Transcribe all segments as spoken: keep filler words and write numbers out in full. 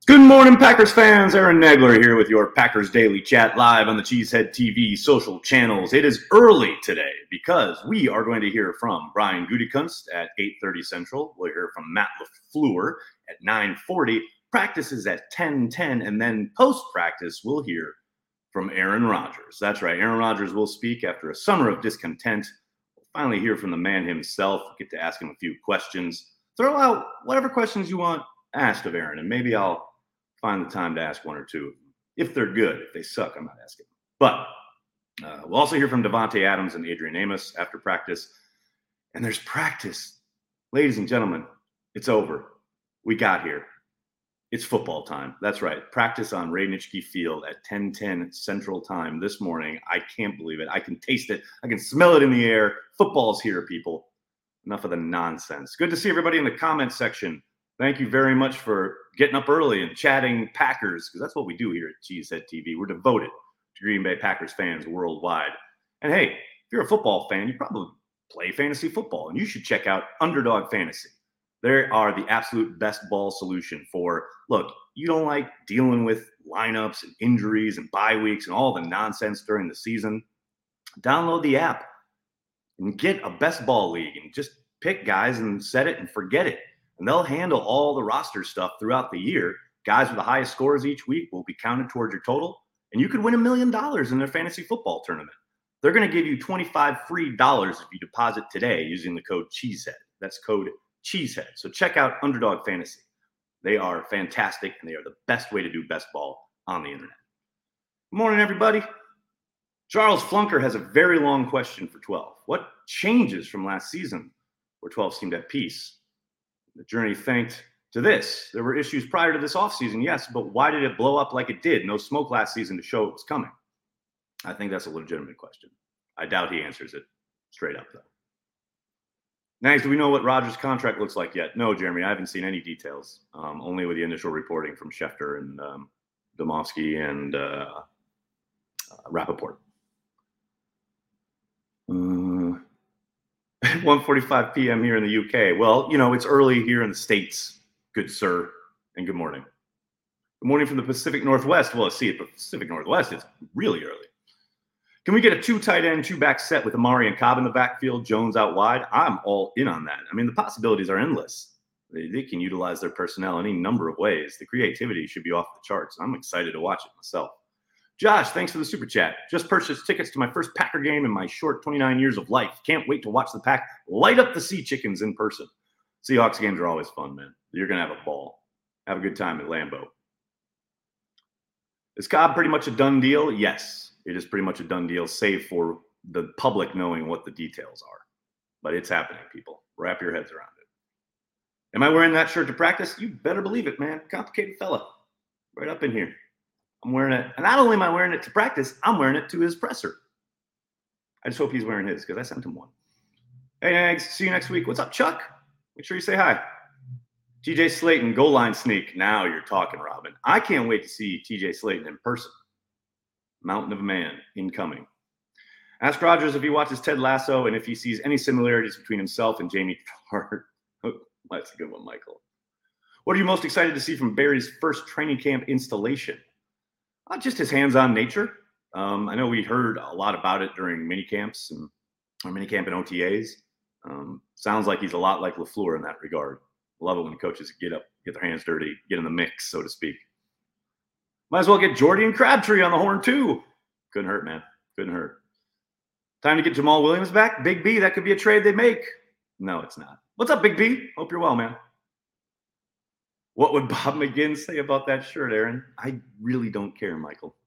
Good morning, Packers fans. Aaron Nagler here with your Packers Daily Chat live on the Cheesehead T V social channels. It is early today because we are going to hear from Brian Gutekunst at eight thirty Central. We'll hear from Matt LaFleur at nine forty. Practice is at ten ten, and then post-practice, we'll hear from Aaron Rodgers. That's right. Aaron Rodgers will speak after a summer of discontent. We'll finally hear from the man himself. We'll get to ask him a few questions. Throw out whatever questions you want asked of Aaron, and maybe I'll find the time to ask one or two. If they're good. If they suck, I'm not asking. But uh, we'll also hear from Davante Adams and Adrian Amos after practice. And there's practice. Ladies and gentlemen, it's over. We got here. It's football time. That's right. Practice on Radnički Field at ten ten Central Time this morning. I can't believe it. I can taste it. I can smell it in the air. Football's here, people. Enough of the nonsense. Good to see everybody in the comments section. Thank you very much for getting up early and chatting Packers, because that's what we do here at Cheesehead T V. We're devoted to Green Bay Packers fans worldwide. And hey, if you're a football fan, you probably play fantasy football, and you should check out Underdog Fantasy. They are the absolute best ball solution for, look, you don't like dealing with lineups and injuries and bye weeks and all the nonsense during the season. Download the app and get a best ball league and just pick guys and set it and forget it. And they'll handle all the roster stuff throughout the year. Guys with the highest scores each week will be counted towards your total. And you could win a million dollars in their fantasy football tournament. They're going to give you twenty-five free dollars if you deposit today using the code Cheesehead. That's code Cheesehead. So check out Underdog Fantasy. They are fantastic, and they are the best way to do best ball on the internet. Good morning, everybody. Charles Flunker has a very long question for twelve. What changes from last season where twelve seemed at peace? The journey thanked to this. There were issues prior to this offseason, yes, but why did it blow up like it did? No smoke last season to show it was coming. I think that's a legitimate question. I doubt he answers it straight up, though. Next, do we know what Rodgers' contract looks like yet? No, Jeremy, I haven't seen any details, um, only with the initial reporting from Schefter and um, Domofsky and uh, uh, Rappaport. Uh, one forty-five p.m. here in the U K. Well, you know, it's early here in the States, good sir, and good morning. Good morning from the Pacific Northwest. Well, see it, but Pacific Northwest is really early. Can we get a two tight end, two back set with Amari and Cobb in the backfield, Jones out wide? I'm all in on that. I mean, the possibilities are endless. They, they can utilize their personnel any number of ways. The creativity should be off the charts. I'm excited to watch it myself. Josh, thanks for the super chat. Just purchased tickets to my first Packer game in my short twenty-nine years of life. Can't wait to watch the Pack light up the Sea Chickens in person. Seahawks games are always fun, man. You're going to have a ball. Have a good time at Lambeau. Is Cobb pretty much a done deal? Yes, it is pretty much a done deal, save for the public knowing what the details are. But it's happening, people. Wrap your heads around it. Am I wearing that shirt to practice? You better believe it, man. Complicated fella. Right up in here. I'm wearing it. And not only am I wearing it to practice, I'm wearing it to his presser. I just hope he's wearing his because I sent him one. Hey, Eggs. See you next week. What's up, Chuck? Make sure you say hi. T J Slaton, goal line sneak. Now you're talking, Robin. I can't wait to see T J Slaton in person. Mountain of a man incoming. Ask Rodgers if he watches Ted Lasso and if he sees any similarities between himself and Jamie Tartt. That's a good one, Michael. What are you most excited to see from Barry's first training camp installation? Uh, just his hands-on nature. Um, I know we heard a lot about it during mini camps and or mini camp and O T As. Um, sounds like he's a lot like LaFleur in that regard. Love it when coaches get up, get their hands dirty, get in the mix, so to speak. Might as well get Jordy and Crabtree on the horn, too. Couldn't hurt, man. Couldn't hurt. Time to get Jamal Williams back. Big B, that could be a trade they make. No, it's not. What's up, Big B? Hope you're well, man. What would Bob McGinn say about that shirt, Aaron? I really don't care, Michael.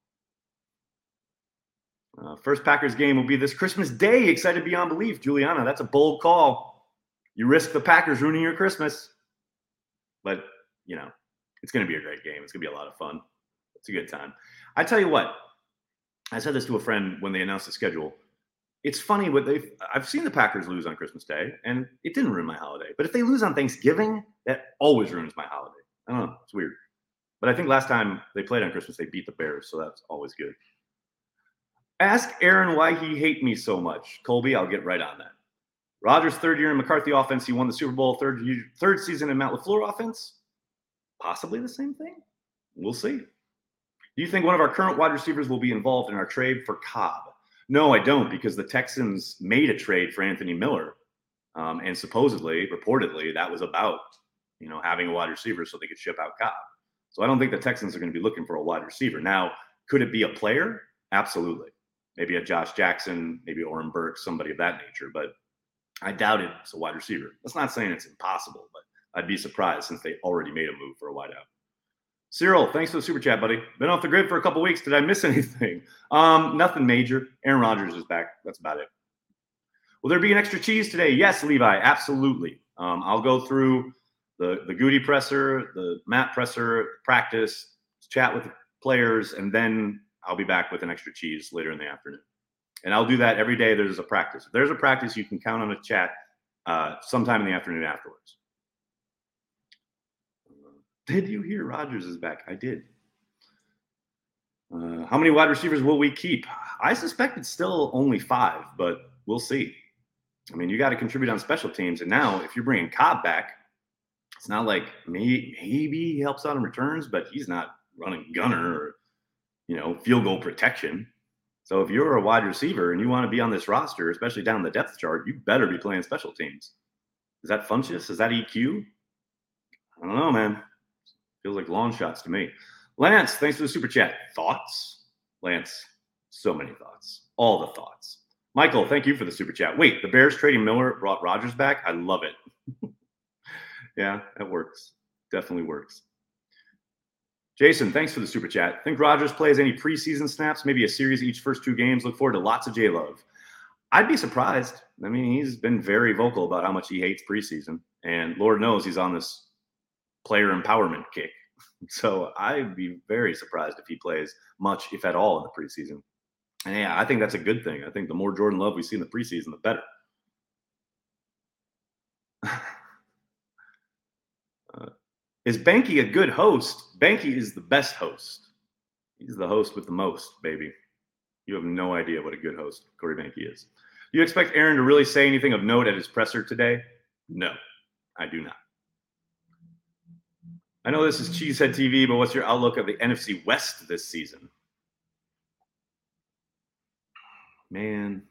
Uh, first Packers game will be this Christmas Day. Excited beyond belief. Juliana, that's a bold call. You risk the Packers ruining your Christmas. But, you know, it's going to be a great game. It's going to be a lot of fun. It's a good time. I tell you what, I said this to a friend when they announced the schedule. It's funny what they've – I've seen the Packers lose on Christmas Day, and it didn't ruin my holiday. But if they lose on Thanksgiving, that always ruins my holiday. I don't know. It's weird. But I think last time they played on Christmas, they beat the Bears, so that's always good. Ask Aaron why he hates me so much. Colby, I'll get right on that. Rodgers' third year in McCarthy offense. He won the Super Bowl. Third, third season in Matt LaFleur offense. Possibly the same thing. We'll see. Do you think one of our current wide receivers will be involved in our trade for Cobb? No, I don't, because the Texans made a trade for Anthony Miller. Um, and supposedly, reportedly, that was about, you know, having a wide receiver so they could ship out Cobb. So I don't think the Texans are going to be looking for a wide receiver. Now, could it be a player? Absolutely. Maybe a Josh Jackson, maybe Oren Burke, somebody of that nature. But I doubt it's a wide receiver. That's not saying it's impossible, but I'd be surprised since they already made a move for a wideout. Cyril, thanks for the super chat, buddy. Been off the grid for a couple weeks. Did I miss anything? Um, nothing major. Aaron Rodgers is back. That's about it. Will there be an extra cheese today? Yes, Levi, absolutely. Um, I'll go through the, the Goody presser, the Matt presser, practice, chat with the players, and then I'll be back with an extra cheese later in the afternoon. And I'll do that every day there's a practice. If there's a practice, you can count on a chat uh, sometime in the afternoon afterwards. Did you hear Rodgers is back? I did. Uh, how many wide receivers will we keep? I suspect it's still only five, but we'll see. I mean, you got to contribute on special teams. And now if you're bringing Cobb back, it's not like maybe, maybe he helps out in returns, but he's not running gunner or, you know, field goal protection. So if you're a wide receiver and you want to be on this roster, especially down the depth chart, you better be playing special teams. Is that Funchess? Is that E Q? I don't know, man. Feels like long shots to me. Lance, thanks for the super chat. Thoughts? Lance, so many thoughts. All the thoughts. Michael, thank you for the super chat. Wait, the Bears trading Miller brought Rodgers back? I love it. Yeah, that works. Definitely works. Jason, thanks for the super chat. Think Rodgers plays any preseason snaps, maybe a series each first two games? Look forward to lots of J-Love. I'd be surprised. I mean, he's been very vocal about how much he hates preseason. And Lord knows he's on this player empowerment kick. So I'd be very surprised if he plays much, if at all, in the preseason. And yeah, I think that's a good thing. I think the more Jordan Love we see in the preseason, the better. uh, is Banky a good host? Banky is the best host. He's the host with the most, baby. You have no idea what a good host Corey Banky is. Do you expect Aaron to really say anything of note at his presser today? No, I do not. I know this is Cheesehead T V, but what's your outlook of the N F C West this season? Man,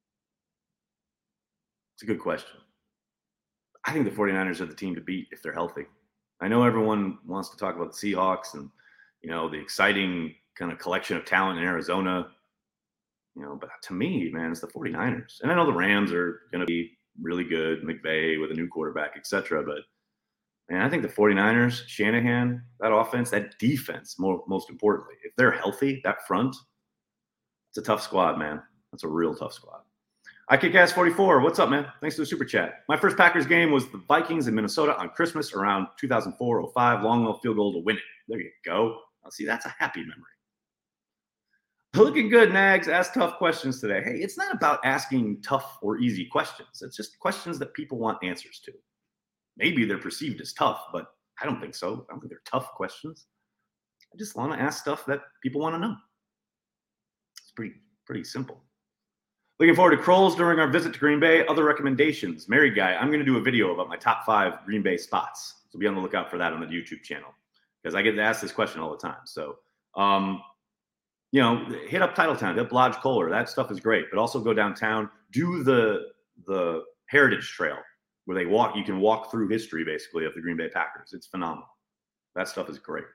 it's a good question. I think the 49ers are the team to beat if they're healthy. I know everyone wants to talk about the Seahawks and, you know, the exciting kind of collection of talent in Arizona, you know, but to me, man, it's the 49ers. And I know the Rams are going to be really good, McVay with a new quarterback, et cetera, but man, I think the 49ers, Shanahan, that offense, that defense, more, most importantly, if they're healthy, that front, it's a tough squad, man. That's a real tough squad. I kick ass forty-four. What's up, man? Thanks for the super chat. My first Packers game was the Vikings in Minnesota on Christmas around two thousand four oh five. Long field goal to win it. There you go. I'll see, that's a happy memory. Looking good, Nags. Ask tough questions today. Hey, it's not about asking tough or easy questions. It's just questions that people want answers to. Maybe they're perceived as tough, but I don't think so. I don't think they're tough questions. I just want to ask stuff that people want to know. It's pretty, pretty simple. Looking forward to Kroll's during our visit to Green Bay. Other recommendations. Married guy, I'm going to do a video about my top five Green Bay spots. So be on the lookout for that on the YouTube channel because I get to ask this question all the time. So, um, you know, hit up Titletown, hit up Lodge Kohler. That stuff is great. But also go downtown, do the the Heritage Trail where they walk. You can walk through history, basically, of the Green Bay Packers. It's phenomenal. That stuff is great.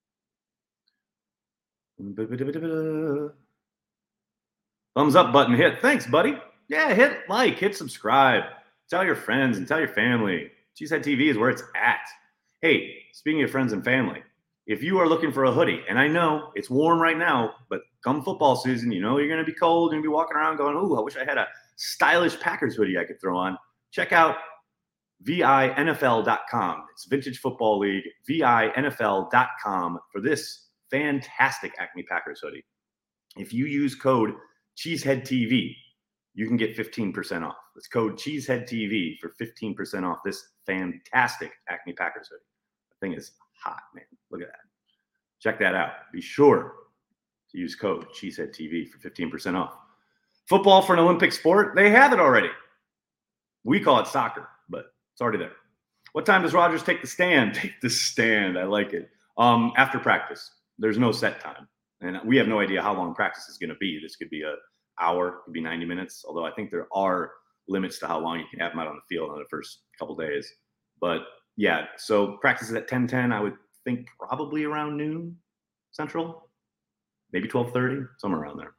Thumbs up button hit. Thanks, buddy. Yeah, hit like, hit subscribe. Tell your friends and tell your family. Cheesehead T V is where it's at. Hey, speaking of friends and family, if you are looking for a hoodie, and I know it's warm right now, but come football season, you know you're going to be cold. You're going to be walking around going, ooh, I wish I had a stylish Packers hoodie I could throw on. Check out V I N F L dot com. It's Vintage Football League, V I N F L dot com for this fantastic Acme Packers hoodie. If you use code Cheesehead T V, you can get fifteen percent off. It's code Cheesehead T V for fifteen percent off this fantastic Acme Packers hoodie. The thing is hot, man. Look at that. Check that out. Be sure to use code Cheesehead T V for fifteen percent off. Football for an Olympic sport? They have it already. We call it soccer, but it's already there. What time does Rodgers take the stand? Take the stand. I like it. Um, after practice, there's no set time. And we have no idea how long practice is going to be. This could be an hour, could be ninety minutes, although I think there are limits to how long you can have them out on the field on the first couple days. But yeah, so practice is at ten ten. I would think probably around noon Central, maybe twelve thirty, somewhere around there.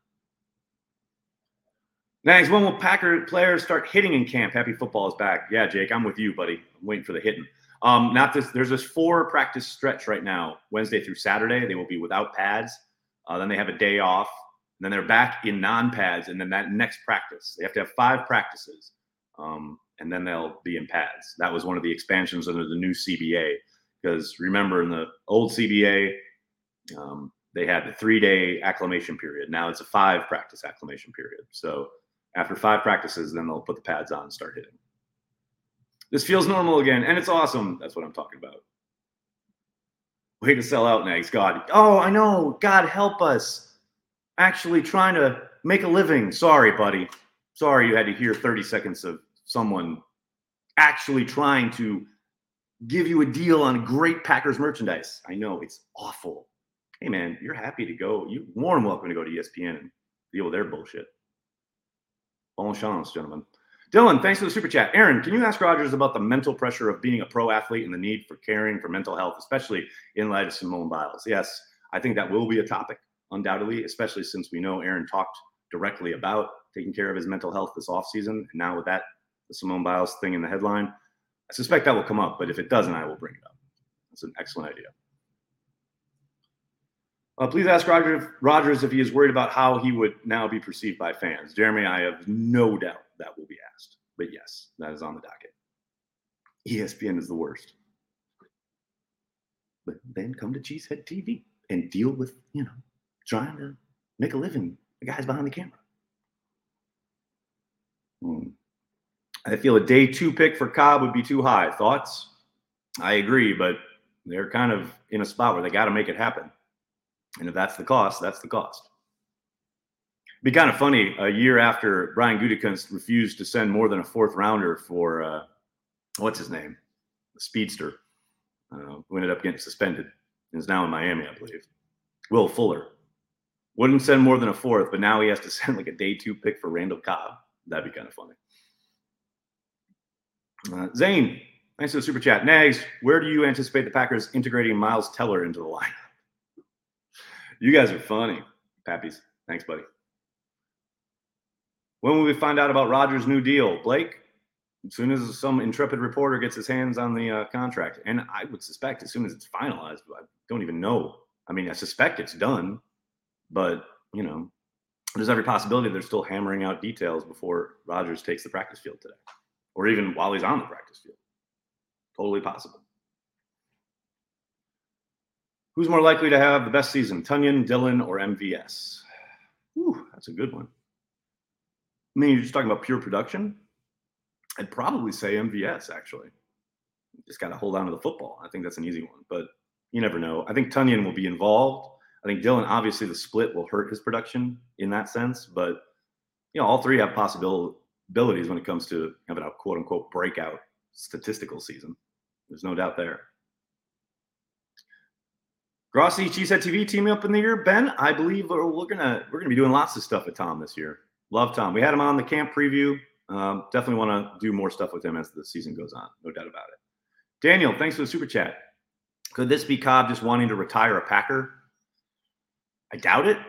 Next, when will Packer players start hitting in camp? Happy football is back. Yeah, Jake, I'm with you, buddy. I'm waiting for the hitting. Um, not this. There's this four practice stretch right now, Wednesday through Saturday. They will be without pads. Uh, then they have a day off. And then they're back in non-pads. And then that next practice, they have to have five practices. Um, and then they'll be in pads. That was one of the expansions under the new C B A. Because remember, in the old C B A, um, they had the three-day acclimation period. Now it's a five-practice acclimation period. So after five practices, then they'll put the pads on and start hitting. This feels normal again, and it's awesome. That's what I'm talking about. Way to sell out, Nags. God. Oh, I know. God, help us. Actually trying to make a living. Sorry, buddy. Sorry you had to hear thirty seconds of someone actually trying to give you a deal on great Packers merchandise. I know. It's awful. Hey, man, you're happy to go. You're more than welcome to go to E S P N and deal with their bullshit. Bon chance, gentlemen. Dylan, thanks for the super chat. Aaron, can you ask Rodgers about the mental pressure of being a pro athlete and the need for caring for mental health, especially in light of Simone Biles? Yes, I think that will be a topic, undoubtedly, especially since we know Aaron talked directly about taking care of his mental health this offseason. And now with that, the Simone Biles thing in the headline, I suspect that will come up. But if it doesn't, I will bring it up. That's an excellent idea. Uh, please ask Roger, Rodgers if he is worried about how he would now be perceived by fans. Jeremy, I have no doubt that will be asked. But yes, that is on the docket. E S P N is the worst. But then come to Cheesehead T V and deal with, you know, trying to make a living. The guys behind the camera. Hmm. I feel a day two pick for Cobb would be too high. Thoughts? I agree, but they're kind of in a spot where they got to make it happen. And if that's the cost, that's the cost. It'd be kind of funny, a year after Brian Gutekunst refused to send more than a fourth rounder for, uh, what's his name? The speedster, uh, who ended up getting suspended. Is now in Miami, I believe. Will Fuller. Wouldn't send more than a fourth, but now he has to send like a day two pick for Randall Cobb. That'd be kind of funny. Uh, Zane, thanks for the super chat. Nags, where do you anticipate the Packers integrating Miles Teller into the lineup? You guys are funny, Pappies. Thanks, buddy. When will we find out about Rodgers' new deal? Blake, as soon as some intrepid reporter gets his hands on the uh, contract. And I would suspect as soon as it's finalized, I don't even know. I mean, I suspect it's done. But, you know, there's every possibility they're still hammering out details before Rodgers takes the practice field today. Or even while he's on the practice field. Totally possible. Who's more likely to have the best season, Tunyon, Dillon, or M V S? Whew, that's a good one. I mean, you're just talking about pure production? I'd probably say M V S, actually. Just got to hold on to the football. I think that's an easy one, but you never know. I think Tunyon will be involved. I think Dillon, obviously, the split will hurt his production in that sense, but you know, all three have possibilities when it comes to having a quote-unquote breakout statistical season. There's no doubt there. Grossi, Cheesehead T V teaming up in the year. Ben, I believe we're, we're gonna we're gonna be doing lots of stuff with Tom this year. Love Tom. We had him on the camp preview. Um, definitely want to do more stuff with him as the season goes on. No doubt about it. Daniel, thanks for the super chat. Could this be Cobb just wanting to retire a Packer? I doubt it.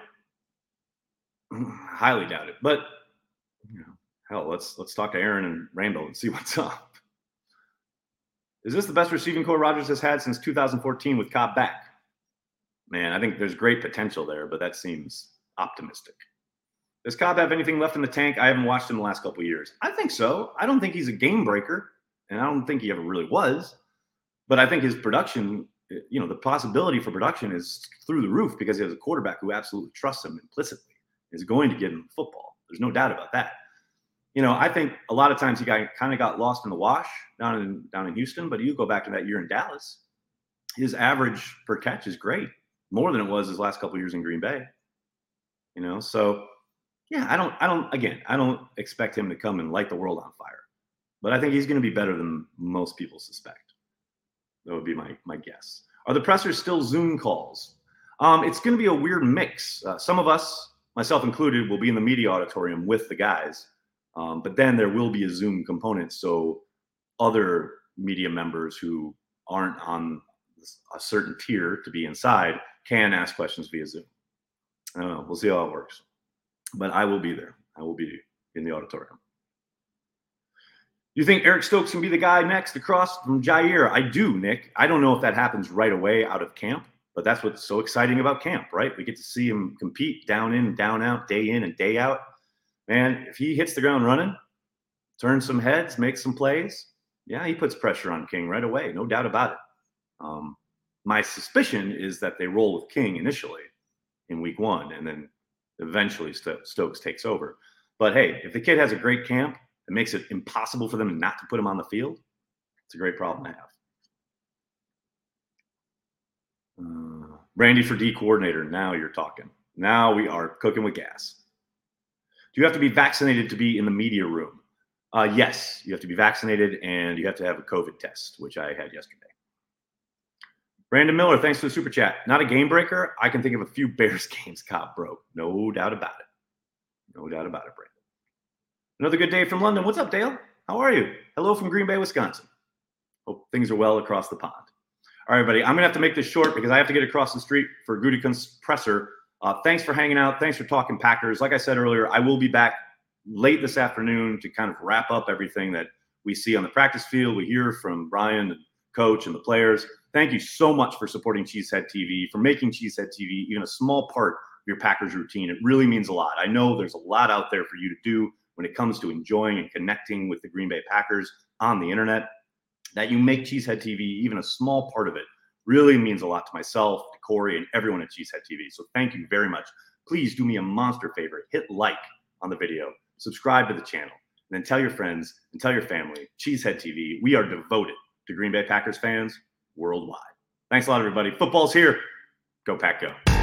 Highly doubt it. But you know, hell, let's let's talk to Aaron and Randall and see what's up. Is this the best receiving core Rodgers has had since two thousand fourteen with Cobb back? Man, I think there's great potential there, but that seems optimistic. Does Cobb have anything left in the tank? I haven't watched him the last couple of years. I think so. I don't think he's a game breaker, and I don't think he ever really was. But I think his production, you know, the possibility for production is through the roof because he has a quarterback who absolutely trusts him implicitly, is going to get him the football. There's no doubt about that. You know, I think a lot of times he got kind of got lost in the wash down in down in Houston, but you go back to that year in Dallas, his average per catch is great. More than it was his last couple of years in Green Bay. You know, so yeah, I don't, I don't, again, I don't expect him to come and light the world on fire. But I think he's going to be better than most people suspect. That would be my my guess. Are the pressers still Zoom calls? Um, it's going to be a weird mix. Uh, some of us, myself included, will be in the media auditorium with the guys, um, but then there will be a Zoom component, so other media members who aren't on a certain tier to be inside can ask questions via Zoom. I don't know. We'll see how it works. But I will be there. I will be in the auditorium. You think Eric Stokes can be the guy next across from Jair? I do, Nick. I don't know if that happens right away out of camp, but that's what's so exciting about camp, right? We get to see him compete down in, down out, day in and day out. Man, if he hits the ground running, turns some heads, makes some plays, yeah, he puts pressure on King right away. No doubt about it. Um, my suspicion is that they roll with King initially in week one, and then eventually St- Stokes takes over. But hey, if the kid has a great camp, it makes it impossible for them not to put him on the field. It's a great problem to have. Uh, Randy for D coordinator. Now you're talking. Now we are cooking with gas. Do you have to be vaccinated to be in the media room? Uh, yes, you have to be vaccinated and you have to have a COVID test, which I had yesterday. Brandon Miller, thanks for the super chat. Not a game breaker. I can think of a few Bears games Cobb broke. No doubt about it. No doubt about it, Brandon. Another good day from London. What's up, Dale? How are you? Hello from Green Bay, Wisconsin. Hope things are well across the pond. All right, everybody. I'm going to have to make this short because I have to get across the street for Gutekunst's presser. Uh, thanks for hanging out. Thanks for talking Packers. Like I said earlier, I will be back late this afternoon to kind of wrap up everything that we see on the practice field. We hear from Brian, and coach, and the players. Thank you so much for supporting Cheesehead T V, for making Cheesehead T V even a small part of your Packers routine. It really means a lot. I know there's a lot out there for you to do when it comes to enjoying and connecting with the Green Bay Packers on the internet. That you make Cheesehead T V even a small part of it really means a lot to myself, to Corey, and everyone at Cheesehead T V. So thank you very much. Please do me a monster favor. Hit like on the video, subscribe to the channel, and then tell your friends and tell your family. Cheesehead T V, we are devoted to Green Bay Packers fans worldwide. Thanks a lot, everybody. Football's here. Go Pack, go.